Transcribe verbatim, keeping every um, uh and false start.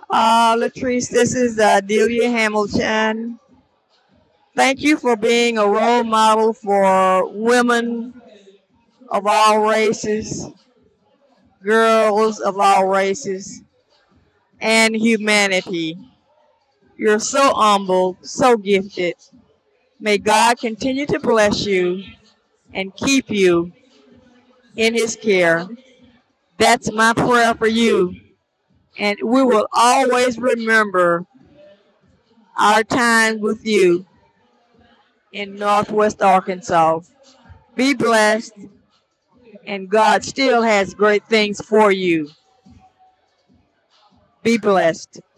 Uh, Latrice, this is uh, Delia Hamilton. Thank you for being a role model for women of all races, girls of all races, and humanity. You're so humble, so gifted. May God continue to bless you and keep you in His care. That's my prayer for you. And we will always remember our time with you in Northwest Arkansas. Be blessed, and God still has great things for you. Be blessed.